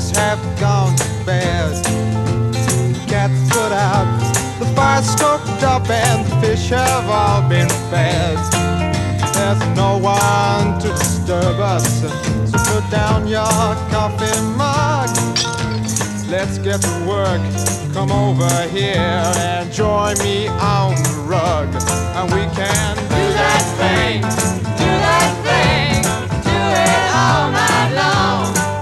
things have gone to bad. Cats put out, the fire stoked up, and the fish have all been fed. There's no one to disturb us, so put down your coffee mug. Let's get to work, come over here and join me on the rug.